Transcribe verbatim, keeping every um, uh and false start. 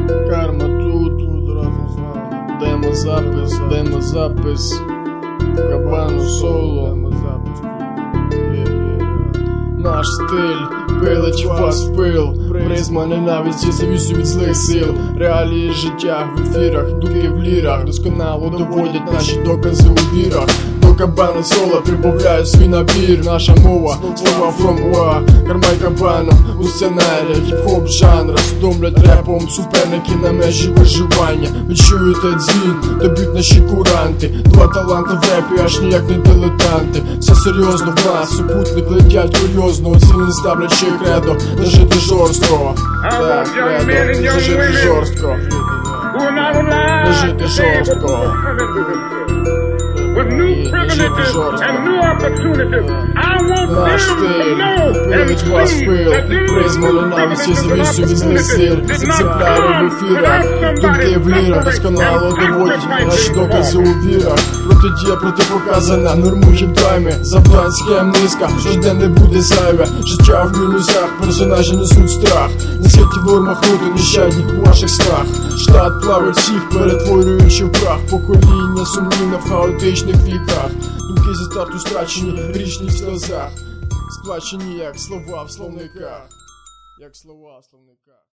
Карма тут, тут разом з вами. Демозапис, демозапис. Кабану соло. Демозапис. Наш стиль пилить вас в пил. Призма ненависті, завісу від злих сил. Реалії життя в ефірах, дуки в лірах. Досконало доводять наші докази у вірах. До Кабана соло прибавляю свій набір. Наша мова, слова from уа. Карма й Кабана у сценаріях хіп-хоп жанра. Судомлять репом суперники на межі виживання. Ви чуєте дзвін, то б'ють наші куранти. Два таланти в репі, аж ніяк не дилетанти. Все серйозно в нас, супутник летять курйозно. Оцінен ставлячи кредо, не жити жорстко. Так, кредо, не жити жорстко. Не жити жорстко. With new privileges and new opportunities, I want Наш them to стиль know and пилить вас в see пил. that these Призма ненависті, завісу від злих сил. Екземпляри в ефірах, думки в лірах. Досконало доводять наші докази у вірах. Протидія протипоказана, норму хіп-таймі. Завдань схем низка, жодне не буде зайве. Життя в мінусах, персонажі несуть страх. Не схиті в нормах рути, нещадні у ваших снах. Штат плавить всіх, перетворюючи в прах. Покоління сумлінне в хаотичних віках. Думки зі старту страчені, річні в сльозах. Сплачені як слова в словниках. Як слова в словниках.